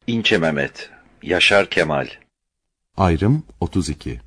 İnce Mehmet, Yaşar Kemal. Ayrım 32.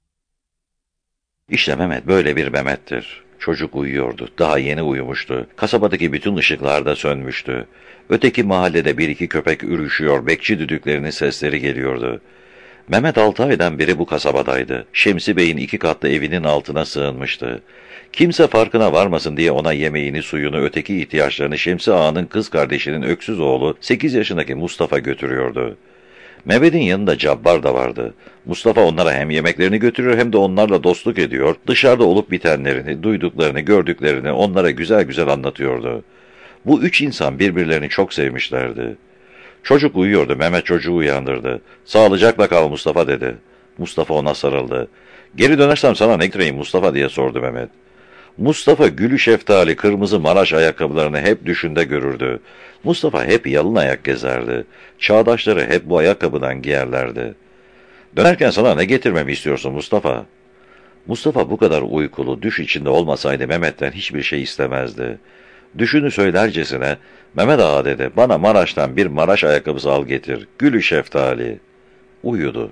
İşte Mehmet böyle bir Mehmet'tir. Çocuk uyuyordu, daha yeni uyumuştu. Kasabadaki bütün ışıklar da sönmüştü. Öteki mahallede bir iki köpek ürüşüyor, bekçi düdüklerinin sesleri geliyordu. Mehmet 6 aydan beri bu kasabadaydı. Şemsi Bey'in 2 katlı evinin altına sığınmıştı. Kimse farkına varmasın diye ona yemeğini, suyunu, öteki ihtiyaçlarını Şemsi Ağa'nın kız kardeşinin öksüz oğlu 8 yaşındaki Mustafa götürüyordu. Mehmet'in yanında Cabbar da vardı. Mustafa onlara hem yemeklerini götürüyor hem de onlarla dostluk ediyor, dışarıda olup bitenlerini, duyduklarını, gördüklerini onlara güzel güzel anlatıyordu. Bu 3 insan birbirlerini çok sevmişlerdi. Çocuk uyuyordu, Mehmet çocuğu uyandırdı. "Sağlıcakla kal Mustafa," dedi. Mustafa ona sarıldı. "Geri dönersem sana ne getireyim Mustafa?" diye sordu Mehmet. Mustafa gülü şeftali, kırmızı Maraş ayakkabılarını hep düşünde görürdü. Mustafa hep yalın ayak gezerdi. Çağdaşları hep bu ayakkabıdan giyerlerdi. "Dönerken sana ne getirmemi istiyorsun Mustafa?" Mustafa bu kadar uykulu, düş içinde olmasaydı Mehmet'ten hiçbir şey istemezdi. Düşünü söylercesine, "Mehmet Ağa," dedi, "bana Maraş'tan bir Maraş ayakkabısı al getir. Gülü şeftali." Uyudu.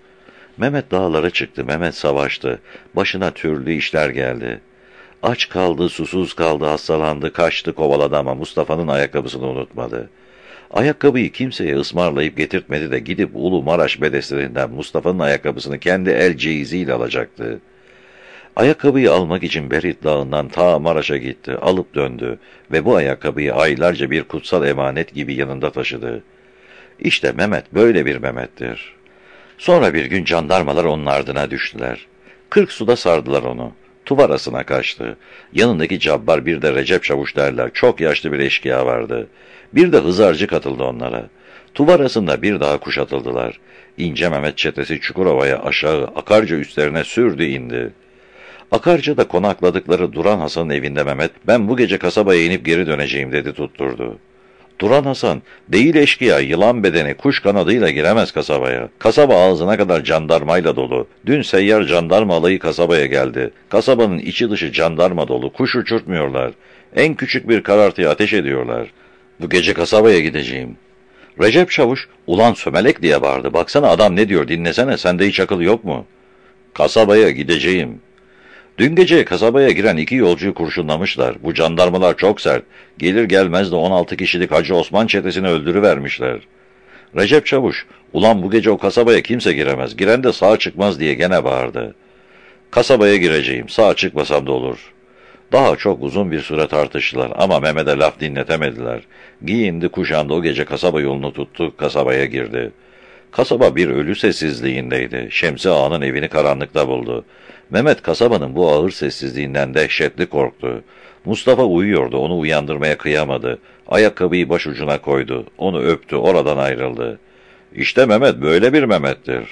Mehmet dağlara çıktı, Mehmet savaştı. Başına türlü işler geldi. Aç kaldı, susuz kaldı, hastalandı, kaçtı, kovaladı ama Mustafa'nın ayakkabısını unutmadı. Ayakkabıyı kimseye ısmarlayıp getirtmedi de gidip Ulu Maraş bedeslerinden Mustafa'nın ayakkabısını kendi el ceyiziyle alacaktı. Ayakkabıyı almak için Berit Dağı'ndan ta Maraş'a gitti, alıp döndü ve bu ayakkabıyı aylarca bir kutsal emanet gibi yanında taşıdı. İşte Mehmet böyle bir Mehmet'tir. Sonra bir gün jandarmalar onun ardına düştüler. 40 suda sardılar onu. Tuvarasına kaçtı. Yanındaki Cabbar, bir de Recep Çavuş derler. Çok yaşlı bir eşkıya vardı. Bir de hızarcı katıldı onlara. Tuvarasında bir daha kuşatıldılar. İnce Mehmet çetesi Çukurova'ya aşağı, Akarca üstlerine sürdü indi. Akarca'da konakladıkları Duran Hasan'ın evinde Mehmet, "Ben bu gece kasabaya inip geri döneceğim," dedi, tutturdu. Duran Hasan, "Değil eşkıya, yılan bedeni, kuş kanadıyla giremez kasabaya. Kasaba ağzına kadar jandarmayla dolu. Dün seyyar jandarma alayı kasabaya geldi. Kasabanın içi dışı jandarma dolu, kuş uçurtmuyorlar. En küçük bir karartıya ateş ediyorlar. Bu gece kasabaya gideceğim." Recep Çavuş, "Ulan sömelek," diye bağırdı. "Baksana adam ne diyor, dinlesene, sende hiç akıl yok mu?" "Kasabaya gideceğim." Dün gece kasabaya giren 2 yolcuyu kurşunlamışlar. Bu jandarmalar çok sert. Gelir gelmez de 16 kişilik Hacı Osman çetesini öldürüvermişler. Recep Çavuş, "Ulan bu gece o kasabaya kimse giremez. Giren de sağ çıkmaz," diye gene bağırdı. "Kasabaya gireceğim. Sağ çıkmasam da olur." Daha çok uzun bir süre tartıştılar ama Mehmet'e laf dinletemediler. Giyindi, kuşandı, o gece kasaba yolunu tuttu, kasabaya girdi. Kasaba bir ölü sessizliğindeydi. Şemsi Ağa'nın evini karanlıkta buldu. Mehmet kasabanın bu ağır sessizliğinden dehşetli korktu. Mustafa uyuyordu, onu uyandırmaya kıyamadı. Ayakkabıyı başucuna koydu, onu öptü, oradan ayrıldı. İşte Mehmet böyle bir Mehmet'tir.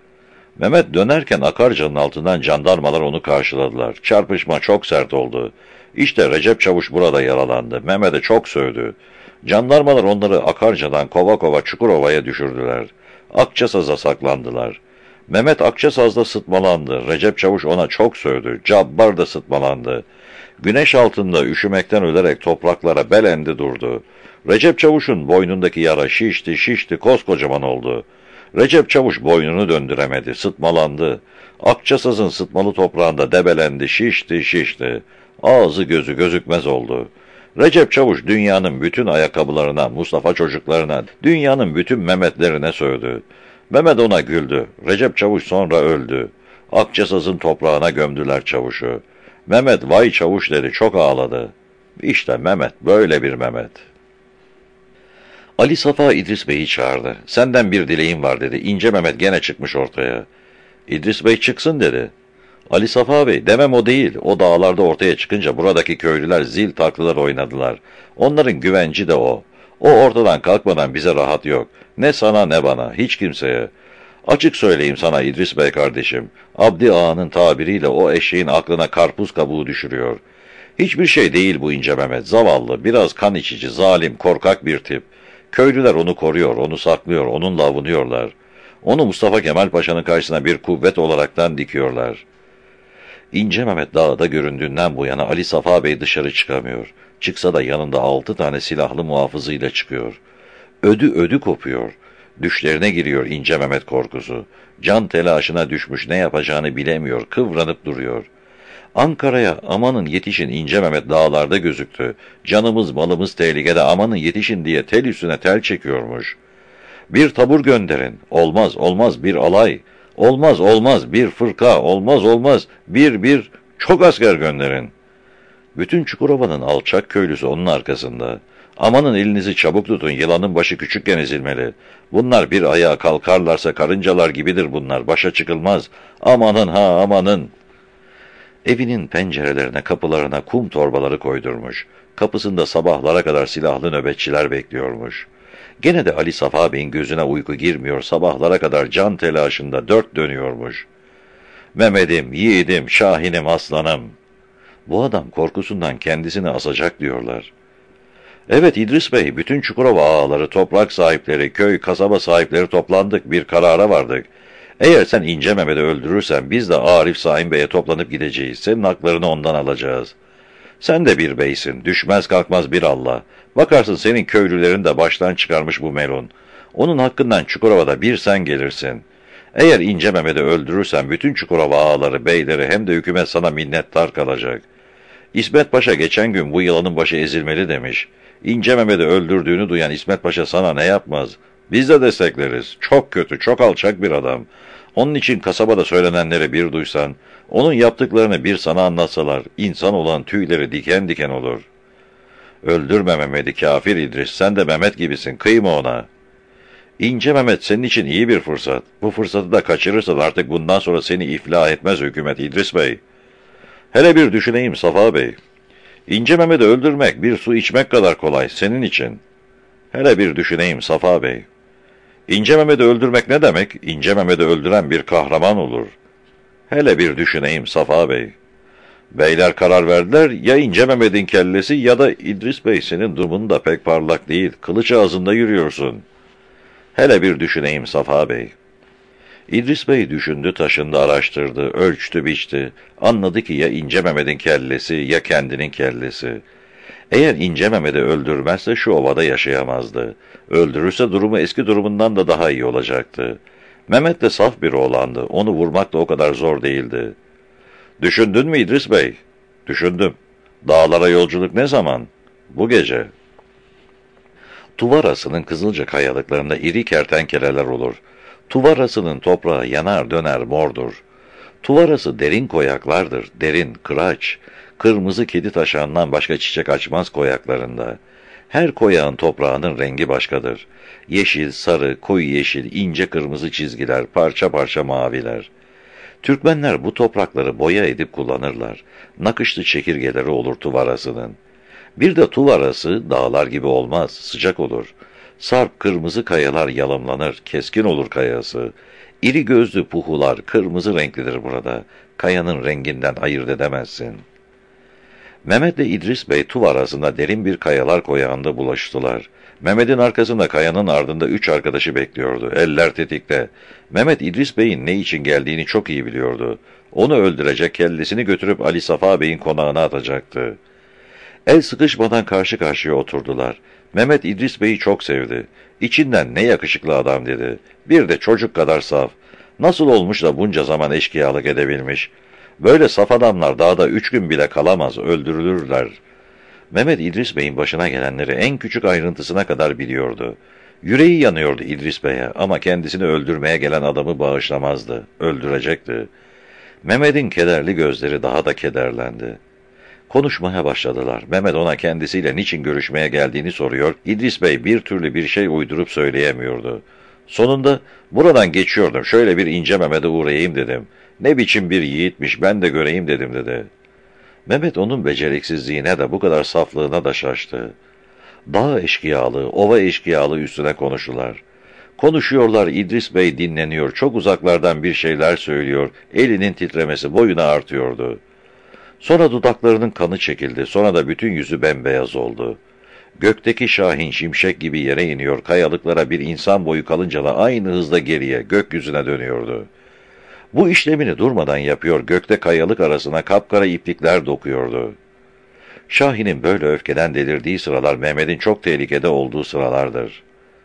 Mehmet dönerken Akarca'nın altından jandarmalar onu karşıladılar. Çarpışma çok sert oldu. İşte Recep Çavuş burada yaralandı. Mehmet'e çok sövdü. Jandarmalar onları Akarca'dan kova kova Çukurova'ya düşürdüler. Akçasaz'a saklandılar. Mehmet Akçasaz'da sıtmalandı. Recep Çavuş ona çok sövdü. Cabbar da sıtmalandı. Güneş altında üşümekten ölerek topraklara belendi durdu. Recep Çavuş'un boynundaki yara şişti şişti, koskocaman oldu. Recep Çavuş boynunu döndüremedi, sıtmalandı. Akçasaz'ın sıtmalı toprağında debelendi, şişti şişti. Ağzı gözü gözükmez oldu. Recep Çavuş dünyanın bütün ayakkabılarına, Mustafa çocuklarına, dünyanın bütün Mehmetlerine sövdü. Mehmet ona güldü. Recep Çavuş sonra öldü. Akçasaz'ın toprağına gömdüler Çavuş'u. Mehmet "Vay Çavuş," dedi, çok ağladı. İşte Mehmet böyle bir Mehmet. Ali Safa İdris Bey'i çağırdı. "Senden bir dileğim var," dedi. İnce Mehmet gene çıkmış ortaya. "İdris Bey çıksın," dedi. Ali Safa Bey, "Demem o değil. O dağlarda ortaya çıkınca buradaki köylüler zil taklılar oynadılar. Onların güvenci de o. O ortadan kalkmadan bize rahat yok. Ne sana ne bana, hiç kimseye. Açık söyleyeyim sana İdris Bey kardeşim. Abdi Ağa'nın tabiriyle o eşeğin aklına karpuz kabuğu düşürüyor. Hiçbir şey değil bu ince Mehmet. Zavallı, biraz kan içici, zalim, korkak bir tip. Köylüler onu koruyor, onu saklıyor, onunla avunuyorlar. Onu Mustafa Kemal Paşa'nın karşısına bir kuvvet olaraktan dikiyorlar." İnce Mehmet dağda göründüğünden bu yana Ali Safa Bey dışarı çıkamıyor. Çıksa da yanında 6 tane silahlı muhafızıyla çıkıyor. Ödü ödü kopuyor. Düşlerine giriyor İnce Mehmet korkusu. Can telaşına düşmüş, ne yapacağını bilemiyor, kıvranıp duruyor. Ankara'ya amanın yetişin İnce Mehmet dağlarda gözüktü. Canımız malımız tehlikede, amanın yetişin diye tel üstüne tel çekiyormuş. Bir tabur gönderin. Olmaz olmaz bir alay. Olmaz olmaz bir fırka. Olmaz olmaz bir çok asker gönderin. Bütün Çukurova'nın alçak köylüsü onun arkasında. Amanın elinizi çabuk tutun, yılanın başı küçükken ezilmeli. Bunlar bir ayağa kalkarlarsa karıncalar gibidir bunlar, başa çıkılmaz. Amanın ha amanın. Evinin pencerelerine, kapılarına kum torbaları koydurmuş. Kapısında sabahlara kadar silahlı nöbetçiler bekliyormuş. Gene de Ali Safa Bey'in gözüne uyku girmiyor, sabahlara kadar can telaşında dört dönüyormuş. Mehmet'im, yiğidim, Şahin'im, aslanım. Bu adam korkusundan kendisini asacak diyorlar. Evet İdris Bey, bütün Çukurova ağaları, toprak sahipleri, köy, kasaba sahipleri toplandık, bir karara vardık. Eğer sen İnce Mehmet'i öldürürsen biz de Arif Saim Bey'e toplanıp gideceğiz. Senin haklarını ondan alacağız. Sen de bir beysin, düşmez kalkmaz bir Allah. Bakarsın senin köylülerin de baştan çıkarmış bu melun. Onun hakkından Çukurova'da bir sen gelirsin. Eğer İnce Mehmet'i öldürürsen bütün Çukurova ağaları, beyleri hem de hükümet sana minnettar kalacak. İsmet Paşa geçen gün bu yılanın başı ezilmeli demiş. İnce Mehmet'i öldürdüğünü duyan İsmet Paşa sana ne yapmaz? Biz de destekleriz. Çok kötü, çok alçak bir adam. Onun için kasabada söylenenleri bir duysan, onun yaptıklarını bir sana anlatsalar, insan olan tüyleri diken diken olur. Öldürme Mehmet'i kafir İdris, sen de Mehmet gibisin, kıyma ona. İnce Mehmet senin için iyi bir fırsat. Bu fırsatı da kaçırırsan artık bundan sonra seni iflah etmez hükümet İdris Bey. Hele bir düşüneyim Safa Bey. İnce Mehmet'i öldürmek bir su içmek kadar kolay senin için. Hele bir düşüneyim Safa Bey. İnce Mehmet'i öldürmek ne demek? İnce Mehmet'i öldüren bir kahraman olur. Hele bir düşüneyim Safa Bey. Beyler karar verdiler, ya İnce Mehmet'in kellesi ya da İdris Bey, senin durumun da pek parlak değil. Kılıç ağzında yürüyorsun. Hele bir düşüneyim Safa Bey. İdris Bey düşündü, taşındı, araştırdı, ölçtü, biçti. Anladı ki ya İnce Mehmet'in kellesi ya kendinin kellesi. Eğer İnce Mehmet'i öldürmezse şu ovada yaşayamazdı. Öldürürse durumu eski durumundan da daha iyi olacaktı. Mehmet de saf bir oğlandı. Onu vurmak da o kadar zor değildi. Düşündün mü İdris Bey? Düşündüm. Dağlara yolculuk ne zaman? Bu gece. Tuvarası'nın Kızılca kayalıklarında iri kertenkeleler olur. Tuvarası'nın toprağı yanar döner mordur. Tuvarası derin koyaklardır, derin, kıraç. Kırmızı kedi taşağından başka çiçek açmaz koyaklarında. Her koyağın toprağının rengi başkadır. Yeşil, sarı, koyu yeşil, ince kırmızı çizgiler, parça parça maviler. Türkmenler bu toprakları boya edip kullanırlar. Nakışlı çekirgeleri olur Tuvarası'nın. Bir de Tuvarası dağlar gibi olmaz, sıcak olur. Sarp kırmızı kayalar yalımlanır, keskin olur kayası. İri gözlü puhular kırmızı renklidir burada. Kayanın renginden ayırt edemezsin. Mehmet ile İdris Bey Tuvarası'nda derin bir kayalar koyağında bulaştılar. Mehmet'in arkasında kayanın ardında 3 arkadaşı bekliyordu. Eller tetikte. Mehmet İdris Bey'in ne için geldiğini çok iyi biliyordu. Onu öldürecek, kellesini götürüp Ali Safa Bey'in konağına atacaktı. El sıkışmadan karşı karşıya oturdular. Mehmet İdris Bey'i çok sevdi. İçinden ne yakışıklı adam dedi. Bir de çocuk kadar saf. Nasıl olmuş da bunca zaman eşkıyalık edebilmiş. Böyle saf adamlar dağda 3 gün bile kalamaz, öldürülürler. Mehmet İdris Bey'in başına gelenleri en küçük ayrıntısına kadar biliyordu. Yüreği yanıyordu İdris Bey'e ama kendisini öldürmeye gelen adamı bağışlamazdı, öldürecekti. Mehmet'in kederli gözleri daha da kederlendi. Konuşmaya başladılar. Mehmet ona kendisiyle niçin görüşmeye geldiğini soruyor. İdris Bey bir türlü bir şey uydurup söyleyemiyordu. Sonunda buradan geçiyordum. Şöyle bir İnce Mehmet'e uğrayayım dedim. Ne biçim bir yiğitmiş, ben de göreyim dedim dedi. Mehmet onun beceriksizliğine de bu kadar saflığına da şaştı. Dağ eşkıyalı, ova eşkıyalı üstüne konuştular. Konuşuyorlar, İdris Bey dinleniyor, çok uzaklardan bir şeyler söylüyor, elinin titremesi boyuna artıyordu. Sonra dudaklarının kanı çekildi, sonra da bütün yüzü bembeyaz oldu. Gökteki şahin şimşek gibi yere iniyor, kayalıklara bir insan boyu kalınca da aynı hızla geriye, gökyüzüne dönüyordu. Bu işlemini durmadan yapıyor, gökte kayalık arasına kapkara iplikler dokuyordu. Şahin'in böyle öfkeden delirdiği sıralar Mehmet'in çok tehlikede olduğu sıralardır.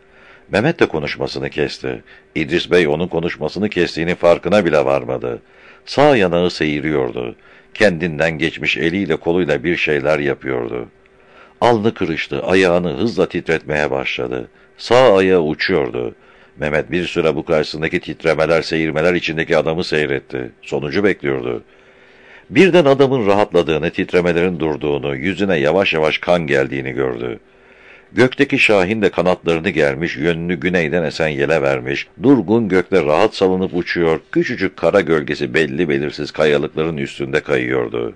Mehmet de konuşmasını kesti. İdris Bey onun konuşmasını kestiğini farkına bile varmadı. Sağ yanağı seyiriyordu. Kendinden geçmiş eliyle koluyla bir şeyler yapıyordu. Alnı kırıştı, ayağını hızla titretmeye başladı. Sağ ayağı uçuyordu. Mehmet bir süre bu karşısındaki titremeler, seyirmeler içindeki adamı seyretti. Sonucu bekliyordu. Birden adamın rahatladığını, titremelerin durduğunu, yüzüne yavaş yavaş kan geldiğini gördü. Gökteki şahin de kanatlarını germiş, yönünü güneyden esen yele vermiş, durgun gökte rahat salınıp uçuyor, küçücük kara gölgesi belli belirsiz kayalıkların üstünde kayıyordu.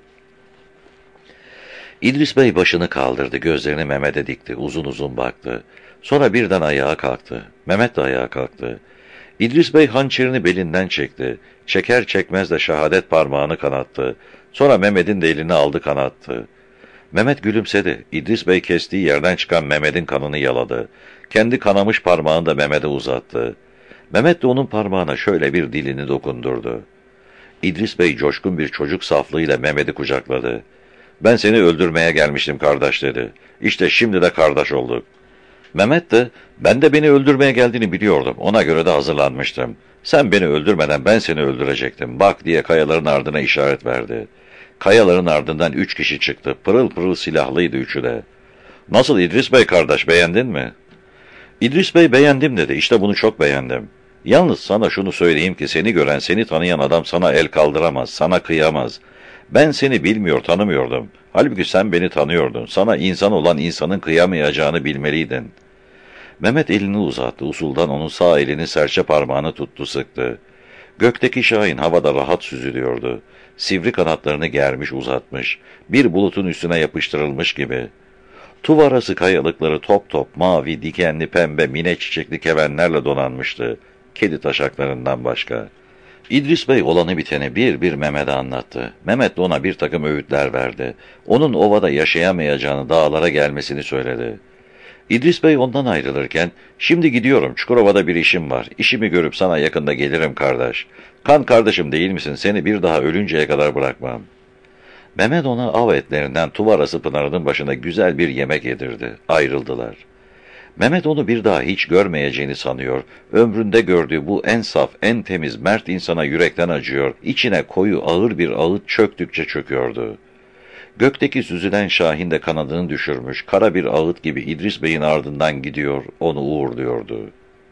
İdris Bey başını kaldırdı, gözlerini Mehmet'e dikti, uzun uzun baktı. Sonra birden ayağa kalktı. Mehmet de ayağa kalktı. İdris Bey hançerini belinden çekti. Çeker çekmez de şehadet parmağını kanattı. Sonra Mehmet'in de elini aldı kanattı. Mehmet gülümsedi. İdris Bey kestiği yerden çıkan Mehmet'in kanını yaladı. Kendi kanamış parmağını da Mehmet'e uzattı. Mehmet de onun parmağına şöyle bir dilini dokundurdu. İdris Bey coşkun bir çocuk saflığıyla Mehmet'i kucakladı. "Ben seni öldürmeye gelmiştim kardeş," dedi. "İşte şimdi de kardeş olduk." Mehmet de, "Ben de beni öldürmeye geldiğini biliyordum. Ona göre de hazırlanmıştım. Sen beni öldürmeden ben seni öldürecektim. Bak," diye kayaların ardına işaret verdi. Kayaların ardından 3 kişi çıktı. Pırıl pırıl silahlıydı üçü de. "Nasıl İdris Bey kardeş, beğendin mi?" İdris Bey beğendim dedi. "İşte bunu çok beğendim. Yalnız sana şunu söyleyeyim ki seni gören, seni tanıyan adam sana el kaldıramaz, sana kıyamaz. Ben seni bilmiyor, tanımıyordum. Halbuki sen beni tanıyordun. Sana insan olan insanın kıyamayacağını bilmeliydin." Mehmet elini uzattı. Usuldan onun sağ elinin serçe parmağını tuttu, sıktı. Gökteki şahin havada rahat süzülüyordu. Sivri kanatlarını germiş uzatmış. Bir bulutun üstüne yapıştırılmış gibi. Tuvarası kayalıkları top top mavi, dikenli, pembe, mine çiçekli kevenlerle donanmıştı. Kedi taşaklarından başka. İdris Bey olanı biteni bir bir Mehmet'e anlattı. Mehmet de ona bir takım öğütler verdi. Onun ovada yaşayamayacağını, dağlara gelmesini söyledi. İdris Bey ondan ayrılırken, "Şimdi gidiyorum, Çukurova'da bir işim var. İşimi görüp sana yakında gelirim kardeş. Kan kardeşim değil misin? Seni bir daha ölünceye kadar bırakmam." Mehmet ona av etlerinden Tuvarası Pınarı'nın başında güzel bir yemek yedirdi. Ayrıldılar. Mehmet onu bir daha hiç görmeyeceğini sanıyor. Ömründe gördüğü bu en saf, en temiz, mert insana yürekten acıyor. İçine koyu, ağır bir ağıt çöktükçe çöküyordu. Gökteki süzülen şahin de kanadını düşürmüş, kara bir ağıt gibi İdris Bey'in ardından gidiyor, onu uğurluyordu.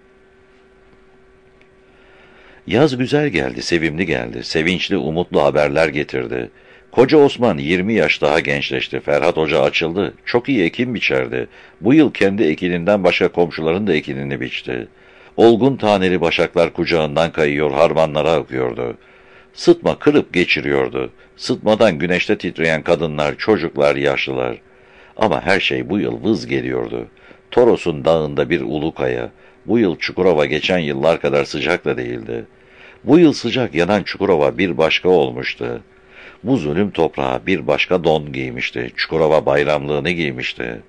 Yaz güzel geldi, sevimli geldi, sevinçli, umutlu haberler getirdi. Koca Osman 20 yaş daha gençleşti, Ferhat Hoca açıldı, çok iyi ekin biçerdi. Bu yıl kendi ekininden başka komşuların da ekinini biçti. Olgun taneli başaklar kucağından kayıyor, harmanlara akıyordu. Sıtma kırıp geçiriyordu. Sıtmadan güneşte titreyen kadınlar, çocuklar, yaşlılar. Ama her şey bu yıl vız geliyordu. Toros'un dağında bir ulu kaya. Bu yıl Çukurova geçen yıllar kadar sıcak da değildi. Bu yıl sıcak yanan Çukurova bir başka olmuştu. Bu zulüm toprağa bir başka don giymişti. Çukurova bayramlığını giymişti.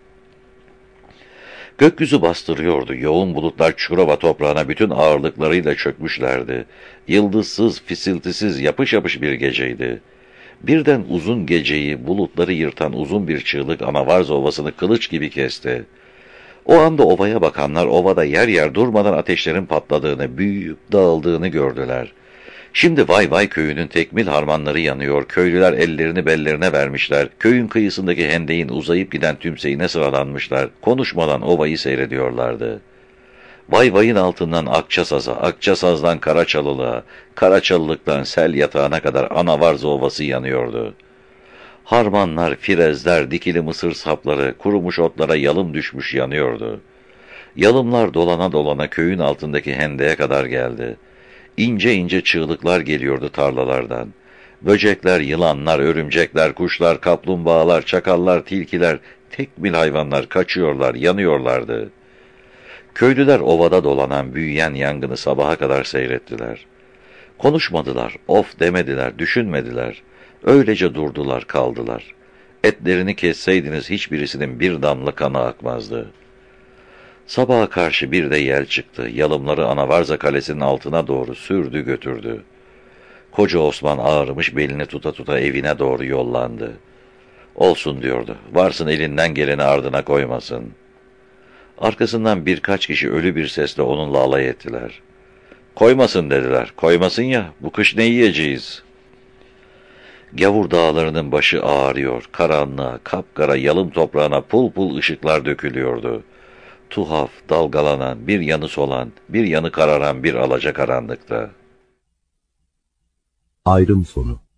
Gökyüzü bastırıyordu. Yoğun bulutlar Çukurova toprağına bütün ağırlıklarıyla çökmüşlerdi. Yıldızsız, fisiltisiz, yapış yapış bir geceydi. Birden uzun geceyi, bulutları yırtan uzun bir çığlık Anavarz Ovası'nı kılıç gibi kesti. O anda ovaya bakanlar ovada yer yer durmadan ateşlerin patladığını, büyüyüp dağıldığını gördüler. Şimdi Vay Vay köyünün tekmil harmanları yanıyor, köylüler ellerini bellerine vermişler, köyün kıyısındaki hendeğin uzayıp giden tümseyine sıralanmışlar, konuşmadan ovayı seyrediyorlardı. Vay Vay'ın altından Akçasaz'a, Akçasaz'dan Karaçalılığa, Karaçalılıktan Sel Yatağı'na kadar Anavarz Ovası yanıyordu. Harmanlar, firezler, dikili mısır sapları, kurumuş otlara yalım düşmüş yanıyordu. Yalımlar dolana dolana köyün altındaki hendeğe kadar geldi. İnce ince çığlıklar geliyordu tarlalardan. Böcekler, yılanlar, örümcekler, kuşlar, kaplumbağalar, çakallar, tilkiler, tekmil hayvanlar kaçıyorlar, yanıyorlardı. Köylüler ovada dolanan, büyüyen yangını sabaha kadar seyrettiler. Konuşmadılar, of demediler, düşünmediler. Öylece durdular, kaldılar. Etlerini kesseydiniz hiçbirisinin bir damla kanı akmazdı. Sabaha karşı bir de yel çıktı. Yalımları Anavarza Kalesi'nin altına doğru sürdü götürdü. Koca Osman ağrımış belini tuta tuta evine doğru yollandı. Olsun diyordu. Varsın elinden geleni ardına koymasın. Arkasından birkaç kişi ölü bir sesle onunla alay ettiler. Koymasın dediler. Koymasın ya, bu kış ne yiyeceğiz? Gavur dağlarının başı ağrıyor. Karanlığa, kapkara yalım toprağına pul pul ışıklar dökülüyordu. Tuhaf, dalgalanan, bir yanı solan, bir yanı kararan bir alacakaranlıkta. Ayrım sonu.